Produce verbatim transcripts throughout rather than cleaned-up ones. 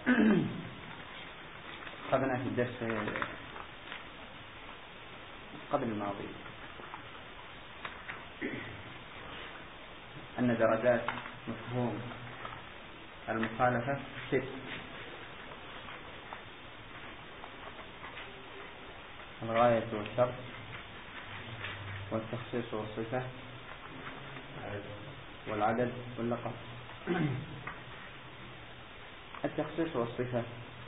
قبلنا في الدرس قبل الماضي أن درجات مفهوم المخالفة ست: الغاية والشرط، والتخصيص والصفة، والعدد واللقب. التخصيص والصفة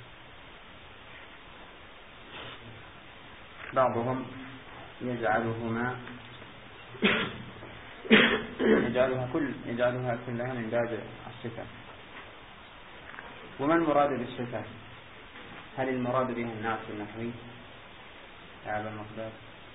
بعضهم يجعلهما يجعلها كل يجعلها كلها من باب الصفة. وما المراد بالصفة؟ هل المراد بها النعت النحوي يا أبا المقداد؟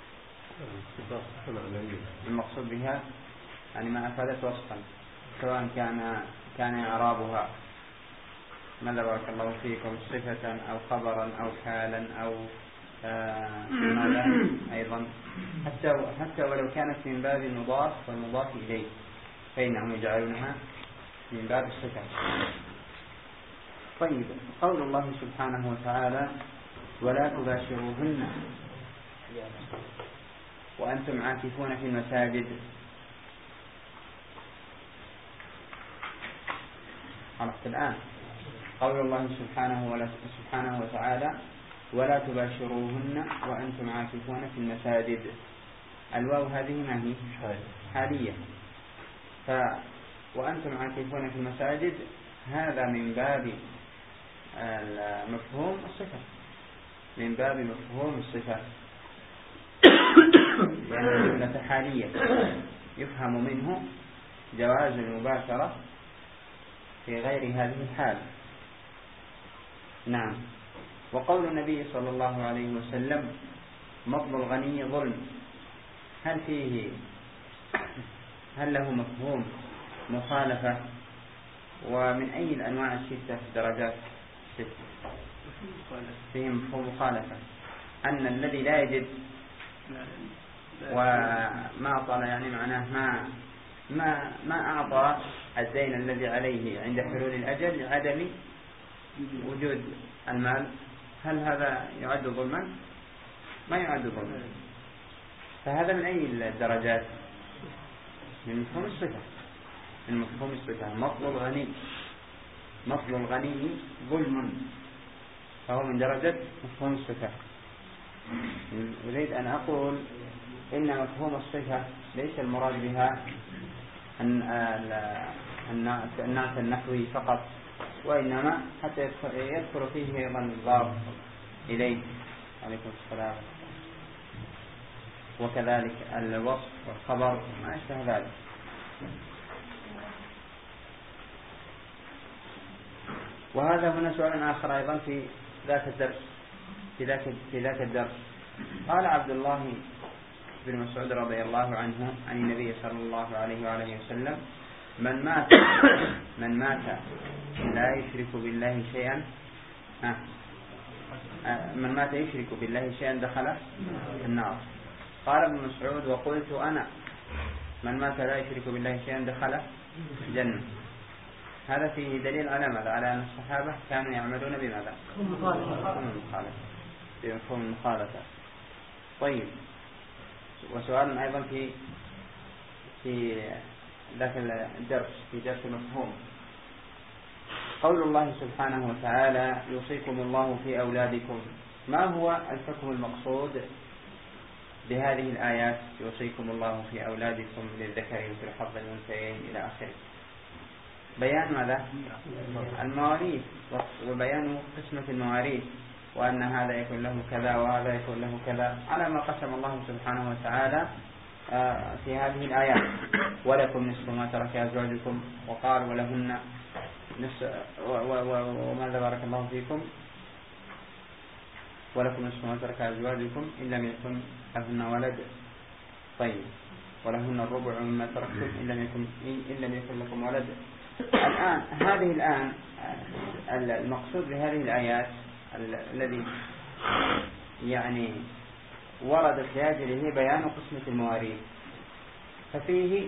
المقصود بها يعني ما أفادت وصفا، سواء كان كان إعرابها ماذا بارك الله فيكم صفة أو خبرا أو حالا أو آه ماذا أيضا، حتى حتى ولو كانت من باب المضاف والمضاف إليه فإنهم يجعلونها من باب الصفة. طيب، قول الله سبحانه وتعالى: ولا تباشروهن وأنتم عاكفون في المساجد. عرفت الآن؟ قول الله سبحانه سبحانه وتعالى: ولا تباشروهن وأنتم عاكفون في المساجد. الواو هذه ما هي؟ حالية. ف وأنتم عاكفون في المساجد هذا من باب مفهوم الصفة، من باب مفهوم الصفة، لأنها جملة حالية يفهم منه جواز المباشرة في غير هذه الحال. نعم. وقول النبي صلى الله عليه وسلم: مطل الغني ظلم، هل فيه هل له مفهوم مخالفة؟ ومن أي الأنواع الستة درجات ستة فيه مفهوم مخالفة؟ أن الذي لا يجد وما أعطى، يعني معناه ما ما ما أعطى الدين الذي عليه عند حلول الأجل لعدم وجود المال، هل هذا يعد ظلما؟ ما يعد ظلما. فهذا من أي الدرجات؟ من مفهوم الصفة، من مفهوم الصفة. مطل الغني مطل الغني ظلم، فهو من درجة مفهوم الصفة. أريد أن أقول إن مفهوم الصفة ليس المراد بها النعت النحوي فقط، وإنما حتى يذكر فيه أيضا الضرب إليه عليكم السلام، وكذلك الوصف والخبر ما أشبه ذلك. وهذا هنا سؤال آخر أيضا في ذات الدرس في ذات في ذات الدرس قال عبد الله بن مسعود رضي الله عنه عن النبي صلى الله عليه وآله وسلم: من مات من مات لا يشرك بالله شيئا من مات يشرك بالله شيئا دخل النار. قال ابن مسعود: وقلت أنا: من مات لا يشرك بالله شيئا دخل الجنة. هذا فيه دليل على ماذا؟ على أن الصحابة كانوا يعملون بماذا؟ المخالفة، بمفهوم المخالفة. طيب، وسؤال أيضا في في ذاك الدرس في درس المفهوم: قول الله سبحانه وتعالى: يوصيكم الله في أولادكم، ما هو الحكم المقصود بهذه الآيات؟ يوصيكم الله في أولادكم للذكر مثل حظ الأنثيين إلى آخره. بيان ماذا؟ المواريث، وبيان قسمة المواريث، وأن هذا يكون له كذا وهذا يكون له كذا، على ما قسم الله سبحانه وتعالى في هذه الآيات. ولكم نصف ما ترك أزواجكم، وقال: ولهن نصف، وماذا بارك الله فيكم؟ ولكم نصف ما ترك أزواجكم إن لم يكن لهن ولد. طيب، ولهن الربع مما تركتم إن لم يكن إن لم يكن لكم ولد. الآن هذه الآن المقصود بهذه الآيات الذي يعني وردت لأجله بيان قسمة المواريث. ففيه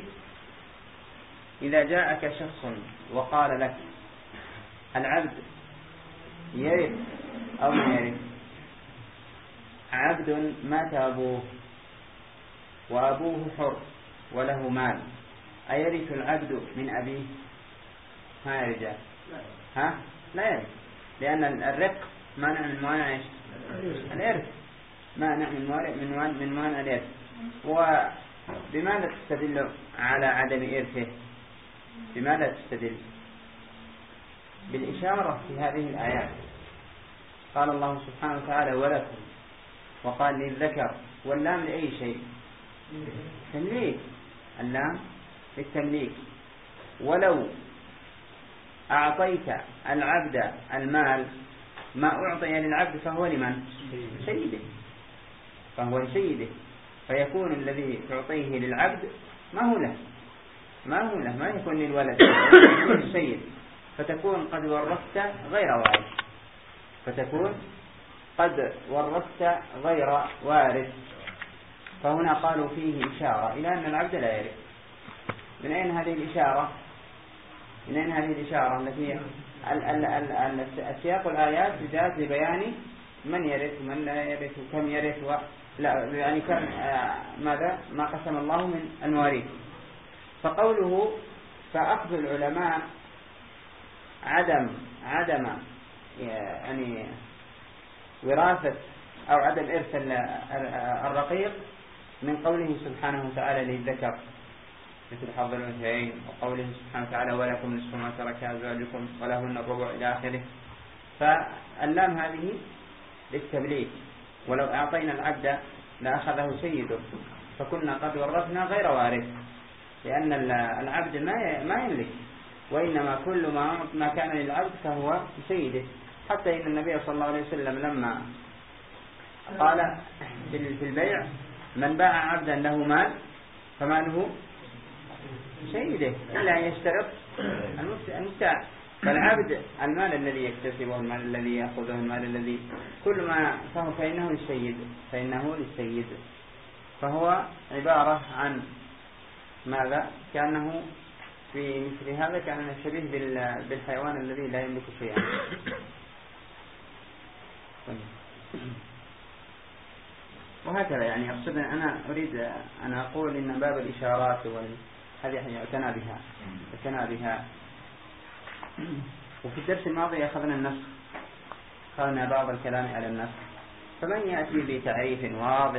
إذا جاءك شخص وقال لك: العبد يرث أو ما يرث. عبد مات أبوه وأبوه حر وله مال، أيرث العبد من أبيه؟ ها يا رجال؟ ها؟ لا يرث، لأن الرق مانع من موانع الإرث، مانع من موانع من موانع الإرث. وبماذا تستدل على عدم إرثه؟ بماذا تستدل؟ بالإشارة في هذه الآيات. قال الله سبحانه وتعالى ولكم، وقال للذكر، واللام لأي شيء؟ تمليك، اللام للتمليك. ولو أعطيت العبد المال، ما أعطي للعبد فهو لمن؟ سيده، فهو لسيده، فيكون الذي تعطيه للعبد ما هو له، ما هو له، ما يكون للولد، يكون للسيد، فتكون قد ورثت غير وارث، فتكون قد ورثت غير وارث. فهنا قالوا فيه إشارة إلى أن العبد لا يرث. من أين هذه الإشارة؟ من أين هذه الإشارة التي السياق الآيات جاءت لبيان من يرث ومن لا يرث وكم يرث و... لا يعني كم ماذا ما قسم الله من المواريث. فقوله فأخذ العلماء عدم عدم يعني وراثة أو عدم إرث الرقيق من قوله سبحانه وتعالى للذكر مثل حظ الأنثيين، وقوله سبحانه وتعالى ولكم نصف ما ترك أزواجكم ولهن الربع إلى آخره. فاللام هذه للتبليغ، ولو أعطينا العبد لأخذه سيده، فكنا قد ورثنا غير وارث، لأن العبد ما ما يملك، وإنما كل ما ما كان للعبد فهو سيده. حتى إن النبي صلى الله عليه وسلم لما قال في البيع من باع عبدا له مال فماله سيده إلا أن يشترط المبتاع. فالعبد المال الذي يكتسبه، المال الذي يأخذه، المال الذي كل ما فهو فإنه للسيد، فإنه للسيد. فهو عبارة عن ماذا؟ كأنه في مثل هذا كان شبيه بالحيوان الذي لا يملك شيئا. وهكذا يعني أقصد أنا أريد أن أقول إن باب الإشارات هذه يعتنى بها يعتنى بها وفي الدرس الماضي أخذنا النسخ، أخذنا بعض الكلام على النسخ. فمن يأتي بتعريف واضح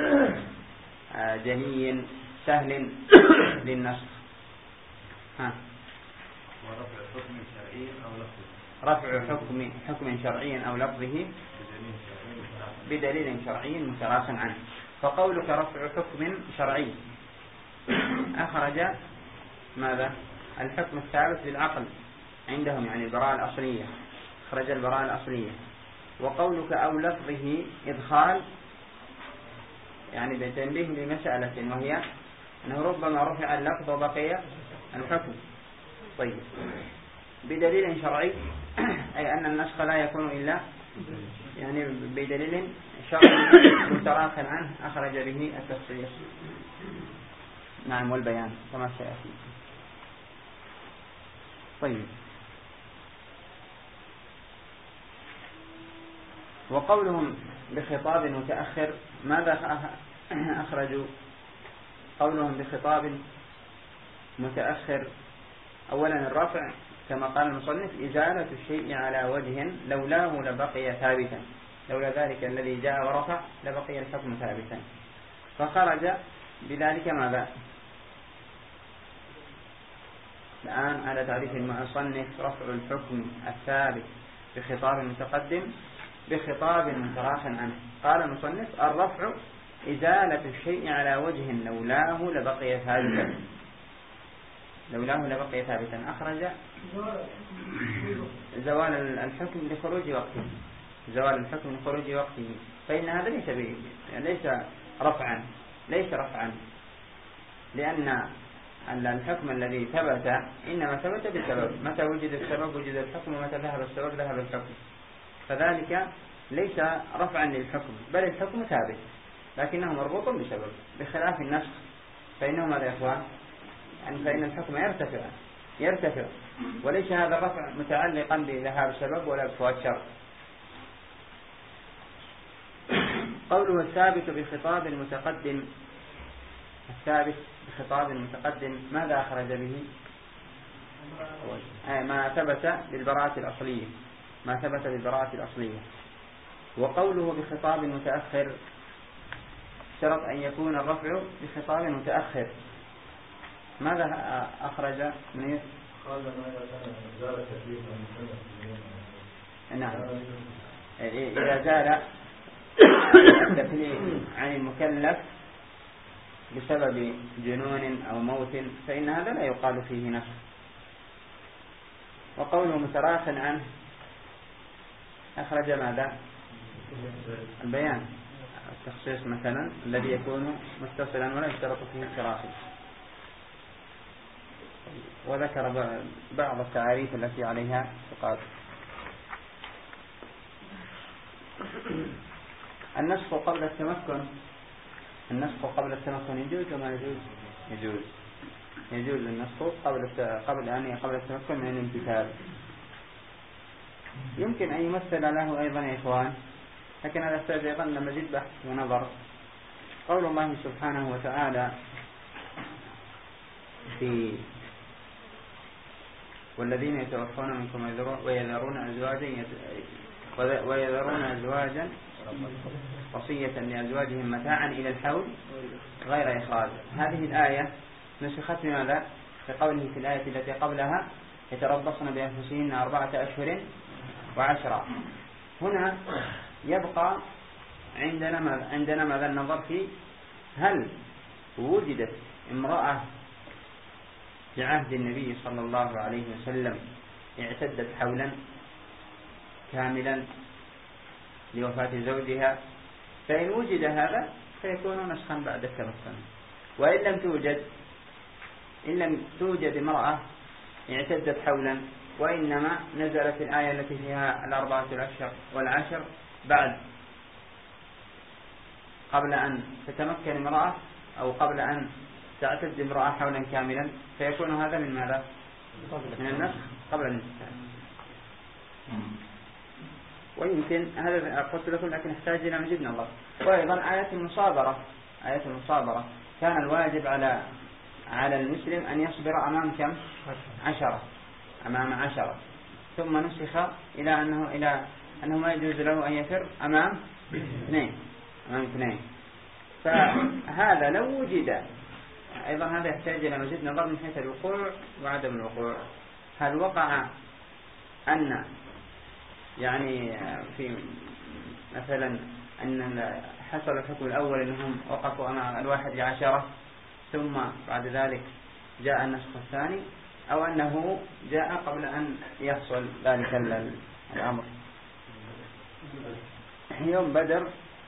جلي سهل للنسخ؟ ها ورفع حكم شرعي أو لفظه، رفع حكم حكم شرعي أو لفظه بدليل شرعي متراخ عنه. فقولك رفع حكم شرعي أخرج ماذا؟ الحكم الثابت بالعقل عندهم، يعني البراءة الأصلية، أخرج البراءة الأصلية. وقولك أو لفظه إدخال، يعني بتنبيه لمسألة، وهي أنه ربما رفع اللفظ وبقي الحكم. طيب بدليل شرعي أي أن النسخ لا يكون إلا يعني بدليل شرعي متراخ عنه، أخرج به التفصيل نعم والبيان كما سيأتي. طيب وقولهم بخطاب متأخر ماذا أخرجوا؟ قولهم بخطاب متأخر أولا الرفع كما قال المصنف إزالة الشيء على وجه لولاه لبقي ثابتا، لولا ذلك الذي جاء ورفع لبقي الحكم ثابتا. فخرج بذلك ماذا؟ الآن على تعريف المصنف رفع الحكم الثابت بخطاب متقدم بخطاب متراخ عنه. قال المصنف الرفع إزالة الشيء على وجه لولاه لبقي ثابتا، لولاه لبقي ثابتا. أخرج زوال الحكم لخروج وقته، زوال الحكم لخروج وقته. فإن هذا ليس يعني ليس رفعا ليس رفعا لأن الحكم الذي ثبت إنما ثبت بسبب، متى وجد السبب وجد الحكم، ومتى ذهب السبب ذهب الحكم. فذلك ليس رفعا للحكم، بل الحكم ثابت لكنه مربوط بسبب، بخلاف النسخ فإنه ماذا يا إخوان؟ يعني فإن الحكم يرتفع يرتفع، وليس هذا الرفع متعلقا بذهاب سبب ولا بفوات شرط. قوله الثابت بخطاب المتقدم، الثابت بخطاب المتقدم ماذا أخرج به؟ ما ثبت بالبراءة الأصلية، ما ثبت بالبراءة الأصلية. وقوله بخطاب متأخر شرط أن يكون الرفع بخطاب متأخر، ماذا أخرج منه؟ قال ما زال كثيرا نعم، إذا زال التكليف عن المكلف بسبب جنون أو موت فإن هذا لا يقال فيه نفس. وقوله متراخ عنه أخرج ماذا؟ البيان، التخصيص مثلا الذي يكون متصلا ولا يشترط فيه التراخي. وذكر بعض التعاريف التي عليها تقال. النسخ قبل التمكن، النسخ قبل التمكن يجوز وما يجوز؟ يجوز، يجوز النسخ قبل قبل أن قبل التمكن من الامتثال. يمكن أن يمثل له أيضا يا إخوان، لكن هذا يحتاج أيضا مزيد بحث ونظر. قول الله سبحانه وتعالى في والذين يتوفون منكم ويذرون أزواجا ويذرون أزواجا وصية لأزواجهم متاعا إلى الحول غير إخراج. هذه الآية نسخت بماذا؟ في قوله في الآية التي قبلها يتربصن بأنفسهن أربعة أشهر وعشرة. هنا يبقى عندنا ماذا؟ عندنا ماذا النظر في هل وجدت امرأة في عهد النبي صلى الله عليه وسلم اعتدت حولا كاملا لوفاة زوجها، فإن وجد هذا فيكون نسخا بعد التمكن. وإن لم توجد إن لم توجد امرأة اعتدت حولا وإنما نزلت الآية التي فيها الأربعة الأشهر والعشر بعد قبل أن تتمكن امرأة أو قبل أن تعتد امرأة حولا كاملا، فيكون هذا من ماذا؟ من النسخ قبل الانتهاء. ويمكن هذا قلت لكم لكن يحتاج إلى مزيد نظر. وأيضا آية المصابرة، آية المصابرة كان الواجب على على المسلم أن يصبر أمام كم؟ عشرة، أمام عشرة، ثم نسخ إلى أنه إلى أنه ما يجوز له أن يفر أمام اثنين، أمام اثنين. فهذا لو وجد أيضا هذا يحتاج إلى مزيد نظر من حيث الوقوع وعدم الوقوع. هل وقع أن يعني في مثلا أن حصل الحكم الأول أنهم وقفوا أمام الواحد لعشرة ثم بعد ذلك جاء النسخ الثاني، أو أنه جاء قبل أن يحصل ذلك الأمر؟ يوم بدر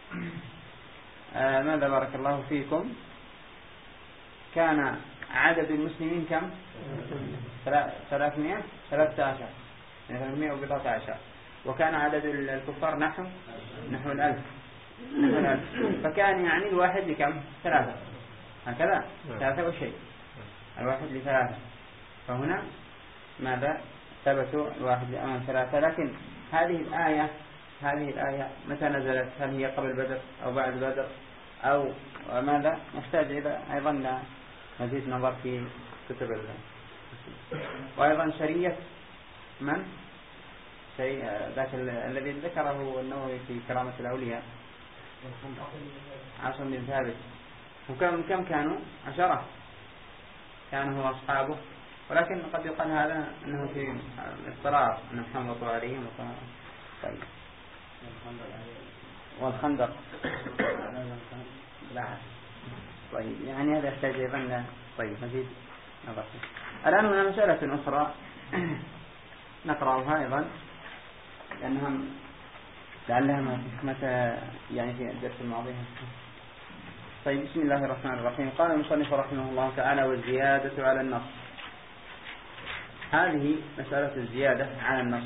آه ماذا بارك الله فيكم كان عدد المسلمين كم؟ ثلاثمائة ثلاثة عشر، يعني ثلاثمائة وبضعة عشر، وكان عدد الكفار نحو نحو الألف، نحو الألف. فكان يعني الواحد لكم؟ ثلاثة، هكذا ثلاثة وشيء، الواحد لثلاثة. فهنا ماذا؟ ثبتوا الواحد أمام ثلاثة. لكن هذه الآية هذه الآية متى نزلت؟ هل هي قبل بدر أو بعد بدر أو ماذا؟ نحتاج إلى أيضا مزيد نظر في كتب الله. وأيضا شرية من؟ شيء ذاك الذي ذكره النووي في كرامة الأولياء، عاصم بن ثابت. وكم كم كانوا؟ عشرة كانوا هو أصحابه، ولكن قد يقال هذا أنه في اضطرار أنهم حملوا عليهم. طيب والخندق طيب يعني هذا يحتاج أيضا. طيب مزيد نظر. الآن هنا مسألة أخرى نقرأها أيضا لأنها لعلها متى يعني في الدرس الماضي. طيب بسم الله الرحمن الرحيم. قال المصنف رحمه الله تعالى: والزيادة على النص. هذه مسألة الزيادة على النص،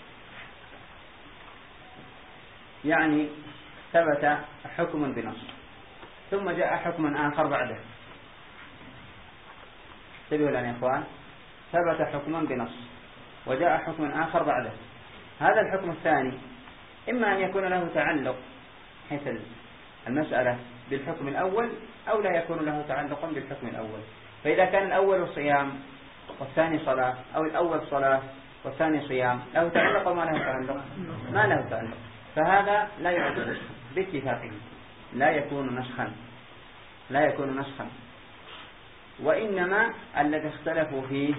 يعني ثبت حكم بنص ثم جاء حكم آخر بعده. انتبهوا الآن يا إخوان، ثبت حكم بنص وجاء حكم آخر بعده، هذا الحكم الثاني إما أن يكون له تعلق حيث المسألة بالحكم الأول أو لا يكون له تعلق بالحكم الأول. فإذا كان الأول صيام والثاني صلاة، أو الأول صلاة والثاني صيام، له تعلق وما له تعلق؟ ما له تعلق، فهذا لا يعد نسخا باتفاقه، لا يكون نسخا لا يكون نسخا وإنما الذي اختلفوا فيه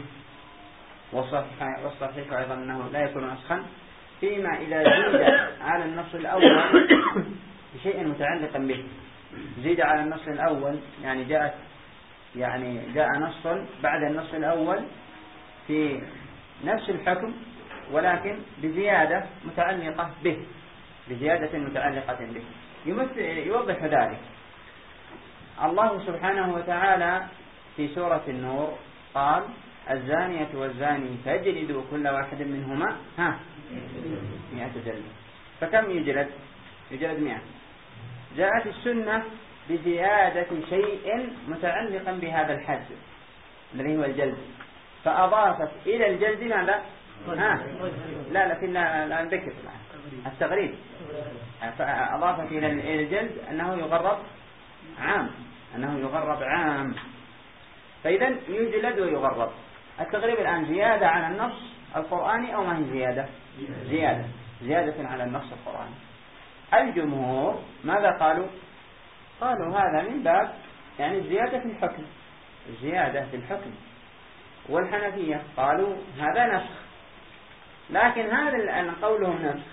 والصحيح أيضا أنه لا يكون نسخا فيما إذا زيد على النص الأول بشيء متعلق به. زيد على النص الأول يعني جاءت يعني جاء نص بعد النص الأول في نفس الحكم ولكن بزيادة متعلقة به بزيادة متعلقة به. يمثل يوضح ذلك الله سبحانه وتعالى في سورة النور قال الزانية والزاني فاجلدوا كل واحد منهما ها مئة جلدة. فكم يجلد؟ يجلد مئة. جاءت السنة بزيادة شيء متعلقا بهذا الحد الذي هو الجلد، فأضافت إلى الجلد ماذا؟ ها لا لكن لا لا نذكر التغريب، فأضافت إلى الجلد أنه يغرب عام أنه يغرب عام فإذا يجلد ويغرب. التغريب الآن زيادة على النص القرآني أو ما هي زيادة؟ زيادة زيادة على النص القرآني. الجمهور ماذا قالوا؟ قالوا هذا من باب يعني الزيادة في الحكم الزيادة في الحكم. والحنفية قالوا هذا نسخ، لكن هذا الآن قولهم نسخ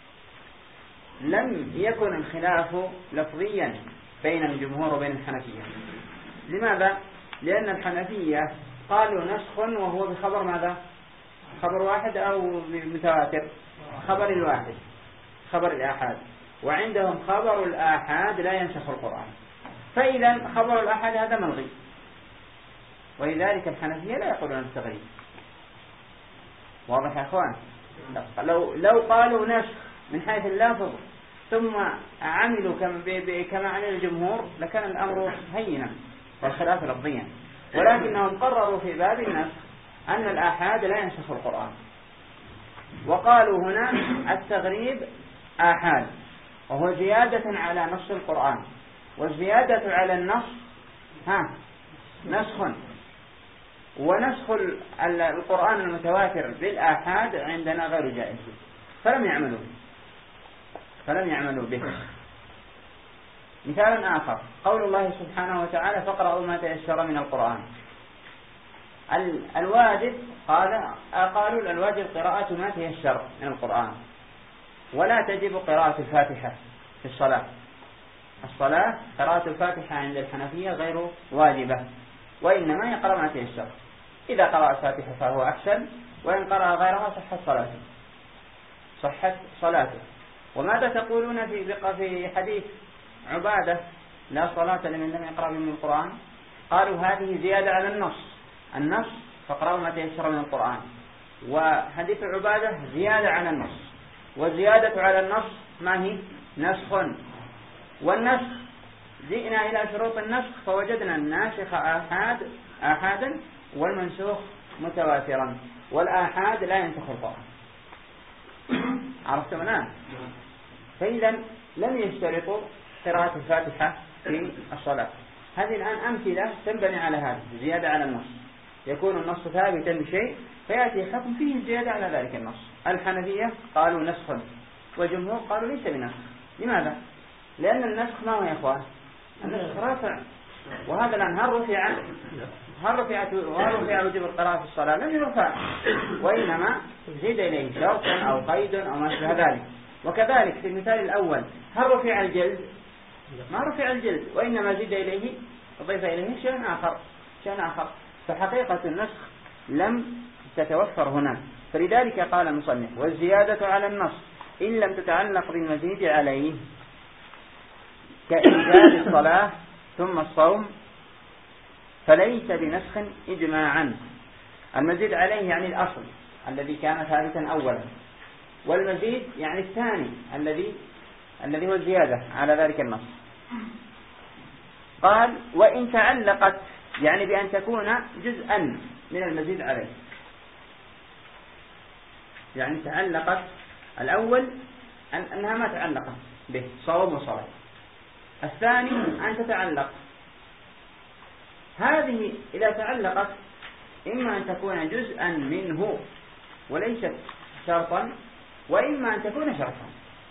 لم يكن الخلاف لفظيا بين الجمهور وبين الحنفية. لماذا؟ لأن الحنفية قالوا نسخ وهو بخبر ماذا؟ خبر واحد أو متواتر؟ خبر الواحد خبر الآحاد، وعندهم خبر الآحاد لا ينسخ القرآن، فإذا خبر الآحاد هذا ملغي، ولذلك الحنفية لا يقولون التغريب. واضح يا أخوان؟ لو لو قالوا نسخ من حيث اللفظ ثم عملوا كما عمل الجمهور لكان الأمر هينا والخلاف لفظيا، ولكنهم قرروا في باب النسخ أن الآحاد لا ينسخ القرآن، وقالوا هنا التغريب آحاد وهو زيادة على نص القرآن، والزيادة على النص ها نسخ، ونسخ القرآن المتواتر بالآحاد عندنا غير جائز، فلم يعملوا فلم يعملوا به. مثال آخر قول الله سبحانه وتعالى فاقرأوا ما تيسر من القرآن. الواجب قال قالوا الواجب قراءة ما تيسر من القرآن، ولا تجب قراءة الفاتحة في الصلاة. الصلاة قراءة الفاتحة عند الحنفية غير واجبة، وإنما يقرأ ما تيسر. إذا قرأ الفاتحة فهو أحسن، وإن قرأ غيرها صحت صلاته صحت صلاته. وماذا تقولون في في حديث عبادة لا صلاة لمن لم يقرأ من القرآن؟ قالوا هذه زيادة على النص النص فاقرأوا ما تيسر من القرآن، وحديث عبادة زيادة على النص، والزيادة على النص ما هي؟ نسخ. والنسخ جئنا إلى شروط النسخ فوجدنا الناسخ آحاد آحادا والمنسوخ متواترا، والآحاد لا ينسخ القرآن. عرفتم الآن؟ فإذا لم يشترطوا قراءة الفاتحة في الصلاة. هذه الآن أمثلة تنبني على هذا زيادة على النص، يكون النص ثابتا بشيء فيأتي حكم فيه زيادة على ذلك النص. الحنفية قالوا نسخ، والجمهور قالوا ليس بنسخ. لماذا؟ لأن النسخ ما هو يا أخوان؟ النسخ رافع، وهذا الآن هل رفع هل رفع هل رفع وجب القراءة في الصلاة؟ لم يرفع، وإنما زيد إليه شرط أو قيد أو ما شابه ذلك. وكذلك في المثال الأول هل رفع الجلد؟ ما رفع الجلد، وإنما زيد إليه أضيف إليه شيء آخر شيء آخر فحقيقة النسخ لم تتوفر هنا. فلذلك قال المصنف والزيادة على النص إن لم تتعلق بالمزيد عليه كإنزال الصلاة ثم الصوم فليس بنسخ إجماعا. المزيد عليه يعني الأصل الذي كان ثابتا أولا، والمزيد يعني الثاني الذي الذي هو الزيادة على ذلك النص. قال وإن تعلقت يعني بأن تكون جزءا من المزيد عليه، يعني تعلقت الأول أنها ما تعلقت به صواب وصلاة. الثاني أن تتعلق. هذه إذا تعلقت إما أن تكون جزءا منه وليست شرطا، وإما أن تكون شرطا.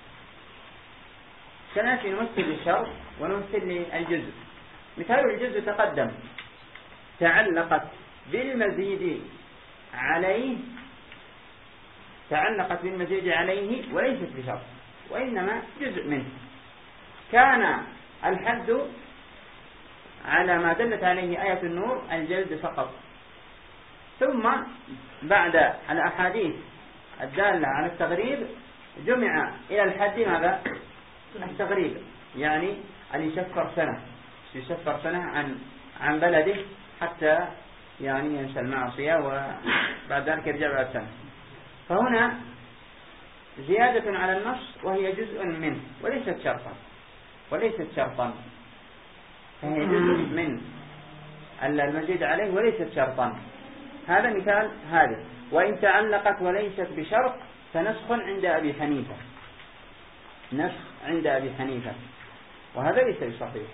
سنأتي نمثل الشرط ونمثل الجزء. مثال الجزء تقدم، تعلقت بالمزيد عليه تعلقت بالمزيد عليه وليست بشرط، وإنما جزء منه. كان الحد على ما دلت عليه آية النور الجلد فقط، ثم بعد الأحاديث الدالة على التغريب جمع إلى الحد ماذا؟ التغريب، يعني أن يسفر سنة يسفر سنة عن عن بلده حتى يعني ينسى المعصية وبعد ذلك يرجع بعد سنة. فهنا زيادة على النص وهي جزء منه وليست شرطا وليست شرطا فهي جزء من المزيد عليه وليست شرطا. هذا مثال هذا. وإن تعلقت وليست بشرط فنسخ عند أبي حنيفة، نسخ عند أبي حنيفة، وهذا ليس بصحيح.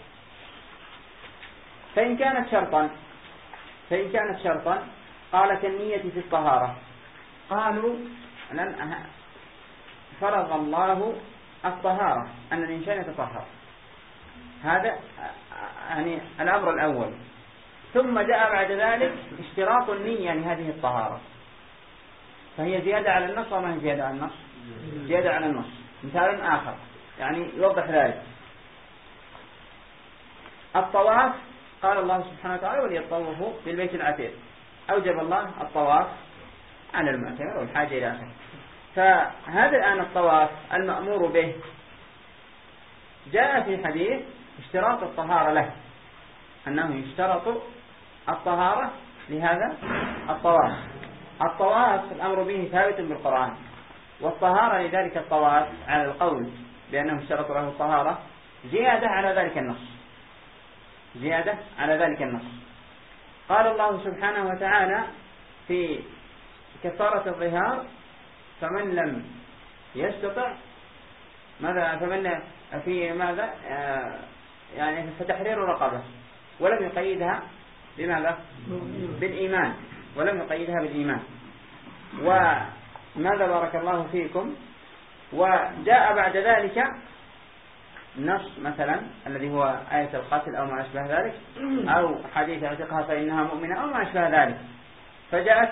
فإن كانت شرطا فإن كانت شرطا قال كالنية في الطهارة. قالوا فرض الله الطهارة أن الإنسان يتطهر، هذا يعني الأمر الأول. ثم جاء بعد ذلك اشتراط النية لهذه الطهارة، فهي زيادة على النص وما هي زيادة على النص؟ زيادة على النص. مثال آخر يعني يوضح ذلك، الطواف قال الله سبحانه وتعالى وليطوفوا بالبيت العتيق، أوجب الله الطواف على المعتمر والحاجة إلى آخره. فهذا الآن الطواف المأمور به جاء في حديث اشتراط الطهارة له، أنه يشترط الطهارة لهذا الطواف. الطواف الأمر به ثابت بالقرآن، والطهارة لذلك الطواف على القول بأنه اشترط له الطهارة زيادة على ذلك النص، زيادة على ذلك النص. قال الله سبحانه وتعالى في كفارة الظهار فمن لم يستطع ماذا فمن في ماذا آه يعني فتحرير رقبة، ولم يقيدها بماذا؟ بالإيمان، ولم يقيدها بالإيمان. وماذا بارك الله فيكم؟ وجاء بعد ذلك نص مثلا الذي هو آية القتل أو ما أشبه ذلك، أو حديث اعتقها فإنها مؤمنة أو ما أشبه ذلك، فجاءت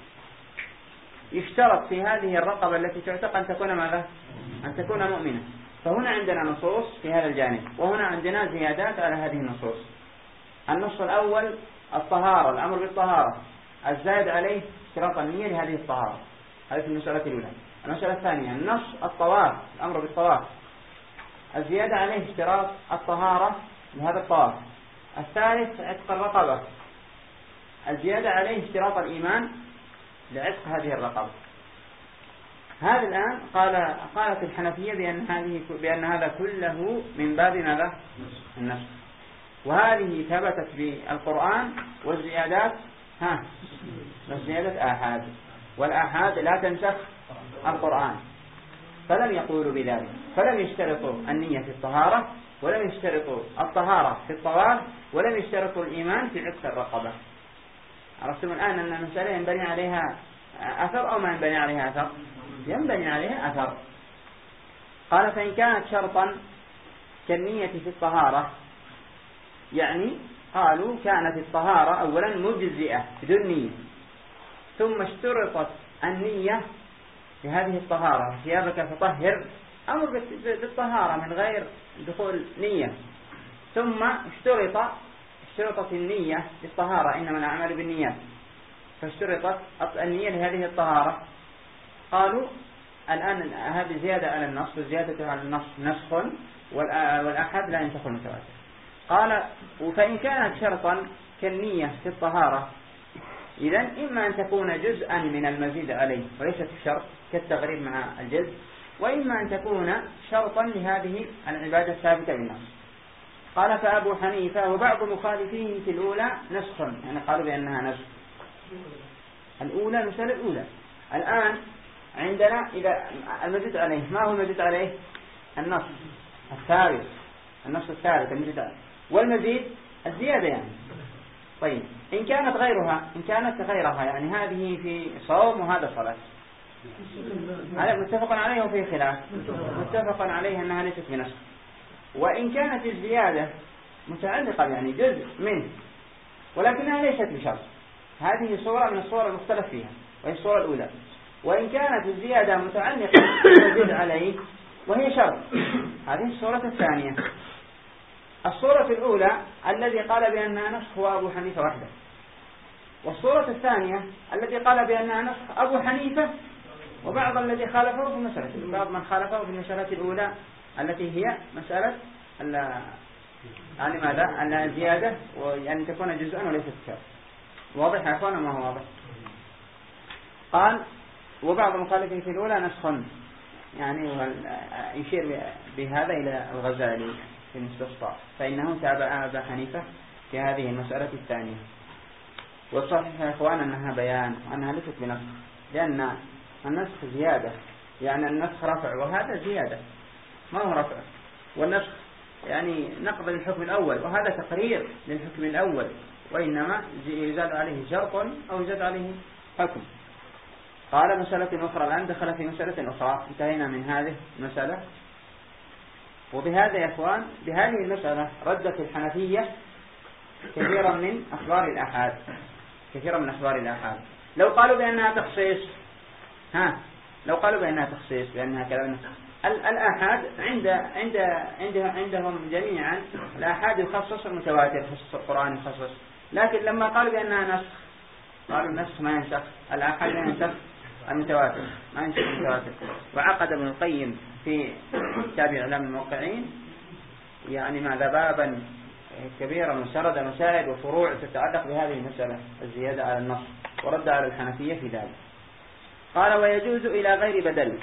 يشترط في هذه الرقبة التي تعتق أن تكون ماذا؟ أن تكون مؤمنة. فهنا عندنا نصوص في هذا الجانب، وهنا عندنا زيادات على هذه النصوص. النص الأول الطهارة، الأمر بالطهارة، الزائد عليه اشتراط النية لهذه الطهارة، هذه في المسألة الأولى. المسألة الثانية النص الطواف، الأمر بالطواف، الزيادة عليه اشتراط الطهارة لهذا الطواف. الثالث عتق الرقبة، الزيادة عليه اشتراط الإيمان لعتق هذه الرقبة. هذا الآن قال قالت الحنفية بأن هذه بأن هذا كله من باب ماذا؟ النسخ. وهذه ثبتت بالقرآن، والزيادات ها والزيادات آحاد، والآحاد لا تنسخ القرآن. فلم يقولوا بذلك، فلم يشترطوا النية في الطهارة، ولم يشترطوا الطهارة في الطواف، ولم يشترطوا الإيمان في عتق الرقبة. عرفتم الآن أن المسألة ينبني عليها أثر أو ما ينبني عليها أثر؟ ينبني عليها أثر. قال فإن كانت شرطا كالنية في الطهارة، يعني قالوا كانت الطهارة أولا مجزئة بدون نية، ثم اشترطت النية لهذه الطهارة، ثيابك فطهر، أمر بالطهارة من غير دخول نية، ثم اشترط اشترطت النية للطهارة، إنما الأعمال بالنيات، فاشترطت النية لهذه الطهارة. قالوا الآن هذه زيادة على النص، والزيادة على النص نسخ، والأحد لا ينسخ المتواتر. قال فإن كانت شرطا كالنية في الطهارة، إذن إما أن تكون جزءا من المزيد عليه وليست شرط كالتغريب مع الجلد، وإما أن تكون شرطا لهذه العبادة الثابتة بالنص. قال فأبو حنيفة وبعض مخالفيه في الأولى نسخ، يعني قالوا بأنها نسخ. الأولى المسألة الأولى. الآن عندنا إذا المزيد عليه، ما هو المزيد عليه؟ النص الثالث، النص الثالث المزيد عليه، والمزيد الزيادة يعني. طيب إن كانت غيرها، إن كانت غيرها يعني هذه في صوم وهذا صلاة، هذا متفق عليه وفيه خلاف، متفق عليه أنها ليست بنسخ. وإن كانت الزيادة متعلقة يعني جزء منه ولكنها ليست بشرط، هذه صورة من الصور المختلف فيها وهي الصورة الأولى. وإن كانت الزيادة متعلقة بالمزيد عليه وهي شرط، هذه الصورة الثانية. الصورة الأولى الذي قال بأنها نسخ هو أبو حنيفة وحده، والصورة الثانية الذي قال بأنها نسخ أبو حنيفة وبعض الذي خالفه في المسألة، بعض من خالفه في المسألة الأولى التي هي مسألة يعني ماذا؟ الزيادة وأن تكون جزءا وليست شرط. واضح يا أخوانا ما هو واضح؟ قال وبعض المخالفين في الأولى نسخ، يعني يشير بهذا إلى الغزالي في المستصفى، فإنه تابع أبا حنيفة في هذه المسألة الثانية. والصحيح يا إخوان أنها بيان أنها ليست بنسخ، لأن النسخ زيادة، يعني النسخ رفع وهذا زيادة ما هو رفع، والنسخ يعني نقض للحكم الأول وهذا تقرير للحكم الأول، وإنما يزاد عليه شرط أو يزاد عليه حكم. قال مسألة أخرى، الآن دخل في مسألة أخرى، انتهينا من هذه المسألة. وبهذا يا إخوان بهذه المسألة ردت الحنفية كثيرا من أخبار الآحاد، كثيرا من أخبار الآحاد. لو قالوا بأنها تخصيص، ها لو قالوا بأنها تخصيص بأنها كلام الآحاد عند عند عندهم عندهم جميعا الآحاد يخصص المتواتر، يخصص القرآن يخصص، لكن لما قالوا بأنها نسخ قالوا النسخ ما ينسخ، الآحاد لا ينسخ المتواتر، ما ينسخ المتواتر. وعقد ابن القيم في كتاب إعلام الموقعين يعني ماذا بابا كبيرا وسرد مسائل وفروع تتعلق بهذه المسألة الزيادة على النص، ورد على الحنفية في ذلك. قال ويجوز إلى غير بدل.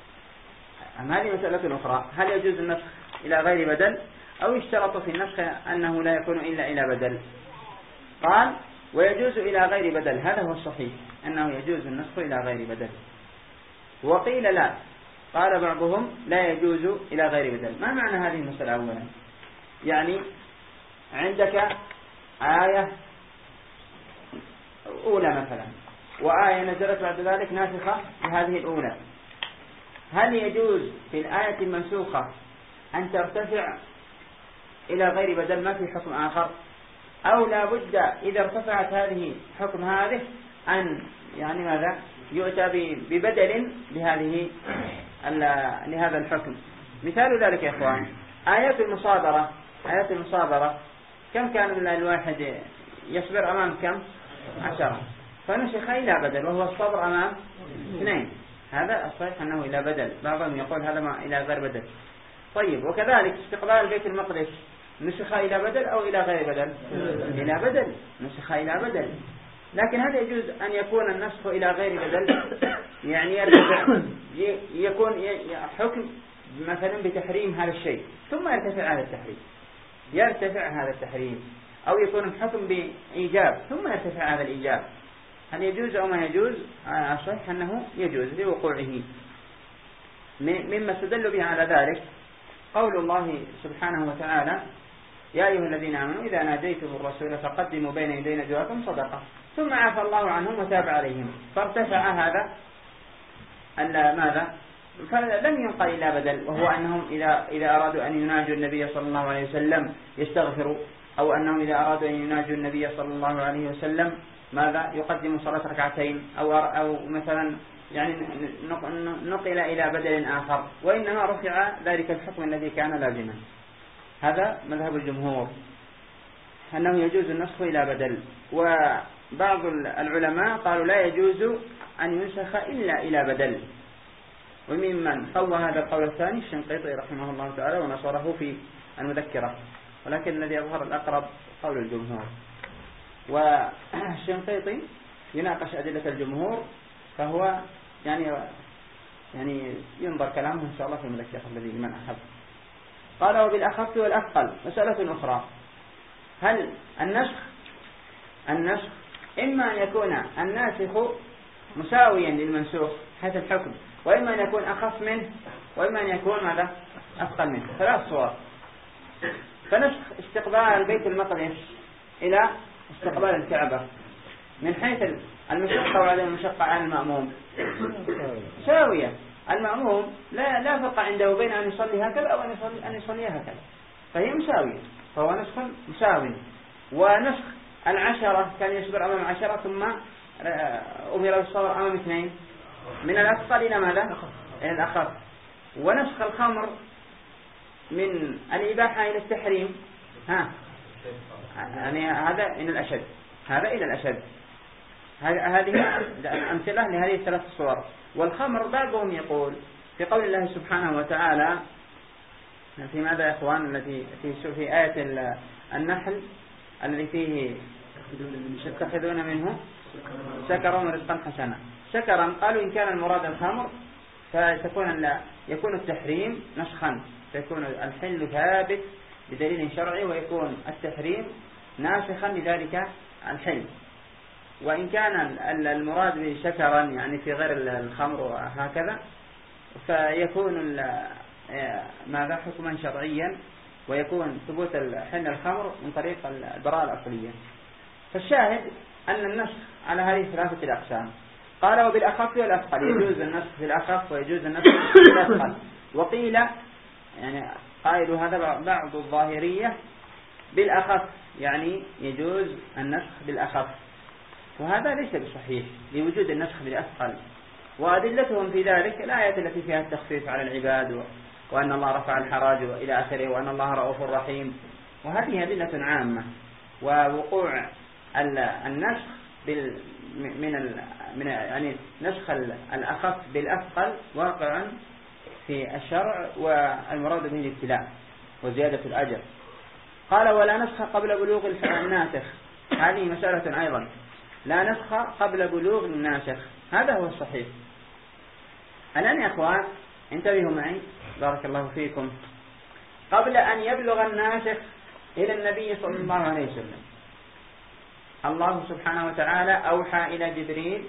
أما هذه مسألة أخرى، هل يجوز النسخ إلى غير بدل أو يشترط في النسخ أنه لا يكون إلا إلى بدل؟ قال ويجوز إلى غير بدل، هذا هو الصحيح أنه يجوز النسخ إلى غير بدل. وقيل لا، قال بعضهم لا يجوز إلى غير بدل. ما معنى هذه المسألة أولا؟ يعني عندك آية أولى مثلا وآية نزلت بعد ذلك ناسخة لهذه الأولى، هل يجوز في الآية المنسوخة أن ترتفع إلى غير بدل ما في حكم آخر، أو لا بد إذا ارتفعت هذه حكم هذه أن يعني ماذا يؤتى ببدل لهذه لهذا الحكم؟ مثال ذلك يا إخوان آيات المصابرة، آيات المصابرة كم كان الواحد يصبر أمام كم؟ عشرة، فنسخ إلى بدل وهو الصبر أمام اثنين، هذا الصحيح أنه إلى بدل، بعضهم يقول هذا ما إلى غير بدل. طيب وكذلك استقبال بيت المقدس نسخ إلى بدل أو إلى غير بدل؟ إلى بدل، نسخ إلى بدل. لكن هل يجوز أن يكون النسخ إلى غير بدل؟ يعني يرتفع يكون حكم مثلا بتحريم هذا الشيء ثم يرتفع هذا التحريم، يرتفع هذا التحريم، أو يكون الحكم بإيجاب ثم يرتفع هذا الإيجاب، هل يجوز أو ما يجوز؟ الصحيح أنه يجوز لوقوعه. مما استدل به على ذلك قول الله سبحانه وتعالى يا أيها الذين آمنوا إذا ناجيتم الرسول فقدموا بين يدي نجواكم صدقة ثم عفى الله عنهم وتاب عليهم، فارتفع هذا ماذا؟ فلم ينقل إلى بدل، وهو أنهم إذا إذا أرادوا أن يناجوا النبي صلى الله عليه وسلم يستغفروا، أو أنهم إذا أرادوا أن يناجوا النبي صلى الله عليه وسلم ماذا يقدموا صلاة ركعتين، أو أو مثلا يعني نقل إلى بدل آخر، وإنما رفع ذلك الحكم الذي كان لازما. هذا مذهب الجمهور أنه يجوز النسخ إلى بدل. وبعض العلماء قالوا لا يجوز أن ينسخ إلا إلى بدل، وممن قوى هذا القول الثاني الشنقيطي رحمه الله تعالى ونصره في المذكرة، ولكن الذي يظهر الأقرب قول الجمهور. والشنقيطي يناقش أدلة الجمهور، فهو يعني يعني ينظر كلامه إن شاء الله في المذكرة الذي لمن أحب. قال وبالأخف والأثقل مسألة أخرى، هل النسخ النسخ إما أن يكون الناسخ مساويا للمنسوخ حيث الحكم، وإما أن يكون أخف منه، وإما أن يكون ماذا أثقل منه. ثلاث صور. فنسخ استقبال بيت المقدس إلى استقبال الكعبة من حيث المشقة وعدم المشقة على المأموم ساوية. المأموم لا لا فرق عنده بين أن يصلي هكذا أو أن يصلي أن يصلي هكذا، فهي مساوية، فهو نسخ مساوي. ونسخ العشرة كان يصبر أمام عشرة ثم أمر بالصبر أمام اثنين، من الأثقل إلى ماذا؟ إلى الأخف. ونسخ الخمر من الإباحة إلى التحريم، ها يعني هذا إلى الأشد، هذا إلى الأشد. هذه أمثلة لهذه الثلاث صور. والخمر بعضهم يقول في قول الله سبحانه وتعالى في ماذا يا إخوان التي في في آية النحل الذي فيه تتخذون منه سكرا ورزقا حسنا. سكرا قالوا إن كان المراد الخمر فتكون يكون التحريم نسخا، فيكون الحل ثابت بدليل شرعي، ويكون التحريم ناسخا لذلك الحل. وإن كان المراد بشكرا يعني في غير الخمر وهكذا فيكون ماذا حكما شرعيا، ويكون ثبوت حل الخمر من طريق البراءة الأصلية. فالشاهد أن النسخ على هذه ثلاثة الأقسام. قال وبالأخف والأثقل، يجوز النسخ بالأخف ويجوز النسخ بالأثقل. وقيل يعني قائل هذا بعض الظاهرية بالأخف يعني يجوز النسخ بالأخف، وهذا ليس بصحيح لوجود النسخ بالأثقل. وأدلتهم في ذلك الآية التي فيها التخفيف على العباد وأن الله رفع الحراج وإلى آخره وأن الله رؤوف رحيم، وهذه أدلة عامة. ووقوع النسخ بال من من يعني نسخ الأخف بالأثقل واقع في الشرع، والمراد به الابتلاء وزيادة الأجر. قال ولا نسخ قبل بلوغ الناسخ، هذه مسألة أيضا، لا نسخ قبل بلوغ الناسخ، هذا هو الصحيح. الآن يا أخوان انتبهوا معي بارك الله فيكم، قبل أن يبلغ الناسخ إلى النبي صلى الله عليه وسلم الله سبحانه وتعالى أوحى إلى جبريل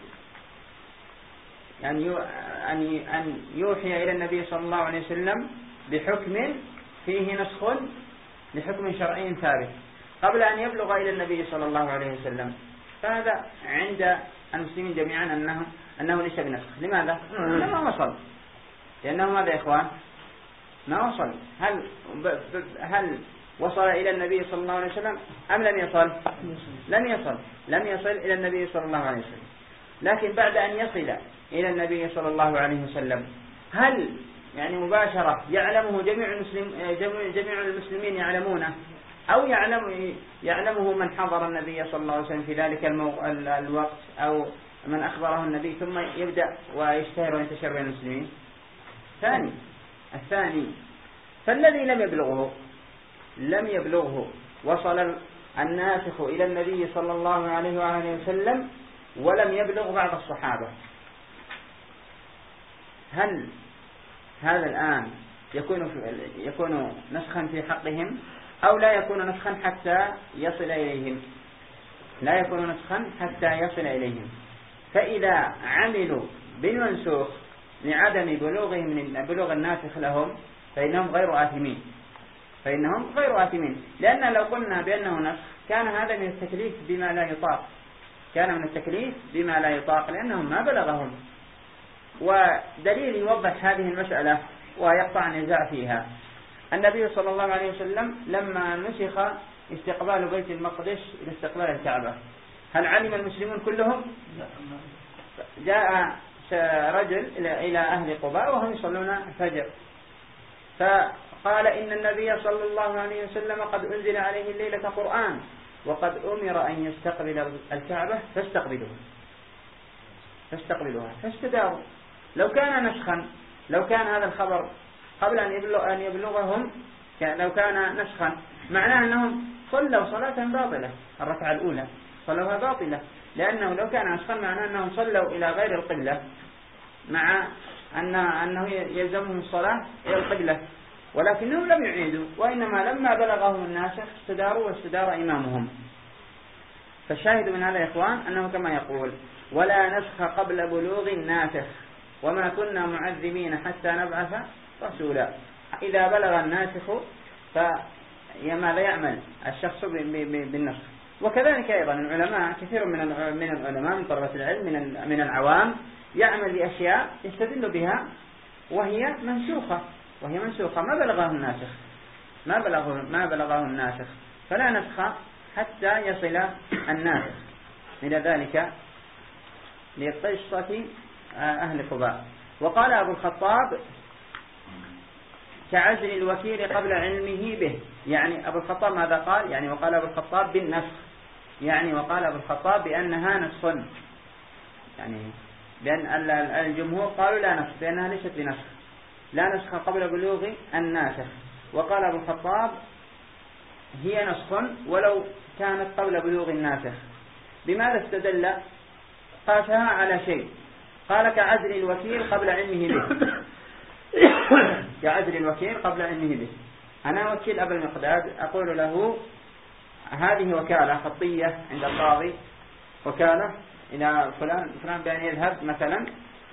يعني أن يوحي إلى النبي صلى الله عليه وسلم بحكم فيه نسخ لحكم شرعي ثابت قبل أن يبلغ إلى النبي صلى الله عليه وسلم. فهذا عند المسلمين جميعا أنه, أنه ليس بنسخ. لماذا؟ لما وصل، لأنه ماذا يا إخوان ما وصل. هل, هل وصل إلى النبي صلى الله عليه وسلم أم لم يصل؟ لم يصل لم يصل إلى النبي صلى الله عليه وسلم. لكن بعد أن يصل إلى النبي صلى الله عليه وسلم هل يعني مباشرة يعلمه جميع المسلم جميع المسلمين يعلمونه، أو يعلم يعلمه من حضر النبي صلى الله عليه وسلم في ذلك الوقت، أو من أخبره النبي ثم يبدأ ويشتهر وينتشر بين المسلمين؟ ثاني الثاني فالذي لم يبلغه لم يبلغه وصل الناسخ إلى النبي صلى الله عليه وآله وسلم ولم يبلغ بعض الصحابة، هل هذا الآن يكون يكون نسخا في حقهم أو لا يكون نسخا حتى يصل إليهم؟ لا يكون نسخا حتى يصل إليهم. فإذا عملوا بالمنسوخ لعدم بلوغهم من بلوغ الناسخ لهم فإنهم غير آثمين فإنهم غير آثمين لأن لو قلنا بأنه نسخ كان هذا من التكليف بما لا يطاق كان من التكليف بما لا يطاق لأنهم ما بلغهم. ودليل يوضح هذه المسألة ويقطع النزاع فيها النبي صلى الله عليه وسلم لما نسخ استقبال بيت المقدس إلى استقبال الكعبة هل علم المسلمون كلهم؟ جاء رجل إلى أهل قباء وهم يصلون الفجر فقال إن النبي صلى الله عليه وسلم قد أنزل عليه الليلة قرآن وقد أمر أن يستقبل الكعبة فاستقبلوها فاستقبلوها فاستداروا. لو كان نسخا لو كان هذا الخبر قبل أن يبلغ أن يبلغهم لو كان نسخا معناه أنهم صلوا صلاة باطلة، الركعة الأولى صلوها باطلة، لأنه لو كان نسخا معناه أنهم صلوا إلى غير القبلة مع أن أنه يلزمهم الصلاة إلى القبلة، ولكنهم لم يعيدوا وإنما لما بلغهم الناسخ استداروا واستدار إمامهم. فالشاهد من هذا يا إخوان أنه كما يقول ولا نسخ قبل بلوغ الناسخ وما كنا معذبين حتى نبعث رسولا. إذا بلغ الناسخ فماذا يعمل الشخص بالنسخ. وكذلك أيضا العلماء كثير من من العلماء من طلبة العلم من من العوام يعمل بأشياء يستدل بها وهي منسوخة وهي منسوخة ما بلغه الناسخ ما بلغه ما بلغه الناسخ فلا نسخ حتى يصل الناسخ. إلى ذلك لقصة أهل قباء. وقال أبو الخطاب كعزل الوكيل قبل علمه به. يعني أبو الخطاب ماذا قال؟ يعني وقال أبو الخطاب بالنسخ، يعني وقال أبو الخطاب بأنها نسخ، يعني بأن الجمهور قالوا لا نسخ بأنها ليست بنسخ، لا نسخ قبل بلوغ الناسخ. وقال أبو الخطاب هي نسخ ولو كانت قبل بلوغ الناسخ. بماذا استدل؟ قاسها على شيء، قال كعزل الوكيل قبل علمه به كعزل الوكيل قبل علمه به. أنا وكيل أبا المقداد أقول له هذه وكالة خطية عند القاضي، وكالة إلى فلان فلان بأن يذهب مثلا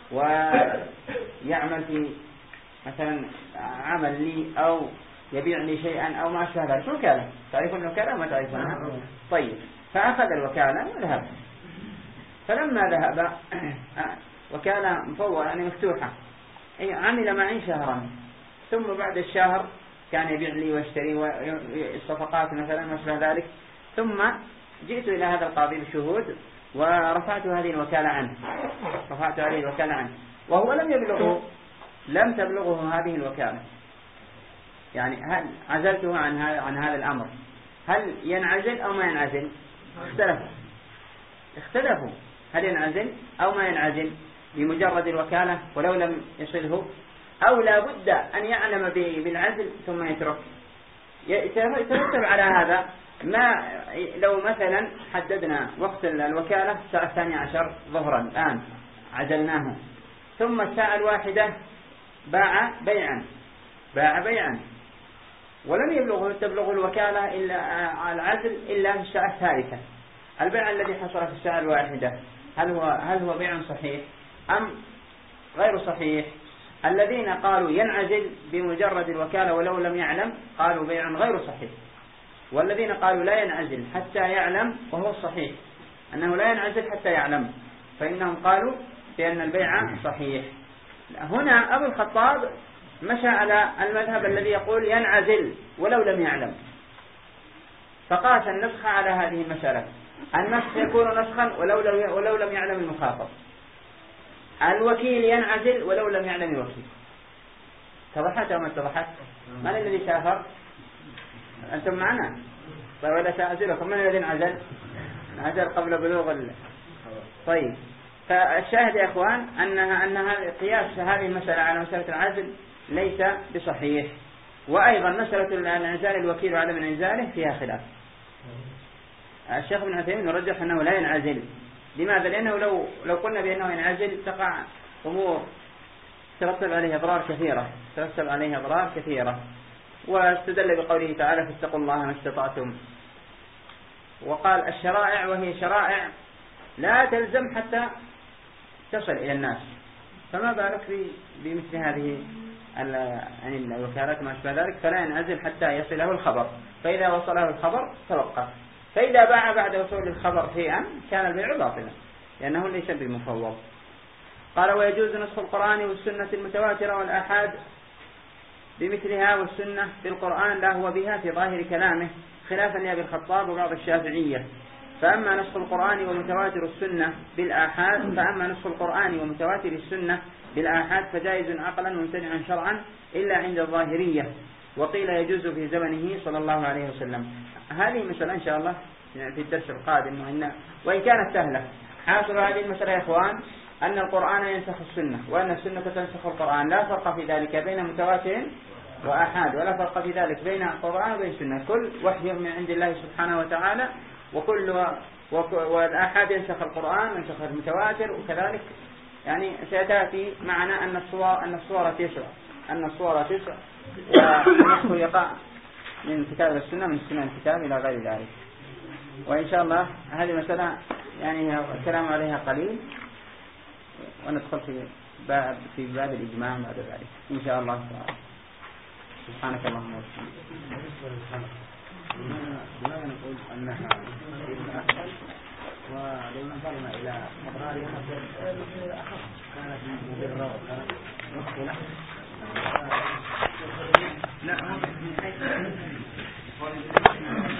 ويعمل في مثلا عمل لي أو يبيع لي شيئا أو ما أشبه ذلك. وكالة، تعرفون الوكالة وما تعرفونها؟ طيب، فأخذ الوكالة وذهب. فلما ذهب وكالة مفوضة يعني مفتوحة، عمل معي شهرا، ثم بعد الشهر كان يبيع لي ويشتري الصفقات مثلا وما ذلك، ثم جئت إلى هذا القاضي بشهود ورفعت هذه الوكالة عنه رفعت هذه الوكالة عنه وهو لم يبلغه لم تبلغه هذه الوكالة. يعني هل عزلته عن هذا عن هذا الأمر، هل ينعزل أو ما ينعزل؟ اختلفوا اختلفوا هل ينعزل أو ما ينعزل بمجرد الوكالة ولو لم يصله، أو لا بد أن يعلم بالعزل ثم يترك. يترتب على هذا ما لو مثلا حددنا وقت الوكالة الساعة الثانية عشر ظهرا الآن عزلناه، ثم الساعة الواحدة باع بيعا باع بيعا ولم يبلغه تبلغ الوكالة إلا العزل إلا في الساعة الثالثة، البيع الذي حصل في الساعة الواحدة هل هو هل هو بيع صحيح أم غير صحيح؟ الذين قالوا ينعزل بمجرد الوكالة ولو لم يعلم قالوا بيع غير صحيح، والذين قالوا لا ينعزل حتى يعلم وهو الصحيح أنه لا ينعزل حتى يعلم، فإنهم قالوا بأن البيع صحيح. هنا أبو الخطاب مشى على المذهب الذي يقول ينعزل ولو لم يعلم، فقاس النسخ على هذه المسألة. النسخ يكون نسخا ولو ولو لم يعلم المخاطب، الوكيل ينعزل ولو لم يعلم الوكيل. اتضحت أو ما اتضحت؟ من الذي سافر؟ أنتم معنا؟ طيب ولا سأعزلكم؟ من الذي انعزل؟ انعزل قبل بلوغ ال... طيب، فالشاهد يا إخوان أنها أنها قياس هذه المسألة على مسألة العزل ليس بصحيح. وأيضا مسألة الانعزال الوكيل وعدم انعزاله فيها خلاف. الشيخ ابن عثيمين يرجح أنه لا ينعزل. لماذا؟ لأنه لو لو قلنا بأنه ينعزل تقع أمور ترتب عليها أضرار كثيرة ترتب عليها أضرار كثيرة واستدل بقوله تعالى فاتقوا الله ما استطعتم. وقال الشرائع وهي شرائع لا تلزم حتى تصل إلى الناس، فما بالك بمثل هذه يعني الوكالات ما أشبه ذلك، فلا ينعزل حتى يصله الخبر، فإذا وصله الخبر توقف، فإذا باع بعد وصول الخبر شيئا كان البيع باطلا لأنه ليس بمفوض. قال ويجوز نسخ القرآن والسنة المتواترة والآحاد بمثلها والسنة بالقرآن لا هو بها في ظاهر كلامه خلافا لأبي الخطاب وبعض الشافعية. فأما نسخ القرآن ومتواتر السنة بالآحاد فأما نسخ القرآن ومتواتر السنة بالآحاد فجائز عقلا ممتنع شرعا إلا عند الظاهرية، وقيل يجوز في زمنه صلى الله عليه وسلم. هذه مسألة إن شاء الله في الدرس القادم، وإن, وإن كانت سهلة. حاصل هذه المسألة يا إخوان أن القرآن ينسخ السنة وأن السنة تنسخ القرآن، لا فرق في ذلك بين متواتر وآحاد، ولا فرق في ذلك بين القرآن وبين السنة، كل وحي من عند الله سبحانه وتعالى، وكل والآحاد ينسخ القرآن وينسخ المتواتر، وكذلك يعني سيتأتي معنا أن الصور أن الصور تسع أن الصور تسع والنسخ يقع من كتاب السنة من سنة الكتاب إلى غير ذلك. وإن شاء الله هذه مسألة يعني الكلام عليها قليل، وندخل في باب في باب الإجماع بعد ذلك إن شاء الله تعالى. سبحانك اللهم وبحمدك. لماذا نقول أنها أسهل ولو نظرنا إلى أضرارها أخف كانت مضرة وكانت مشكلة؟ لا من حيث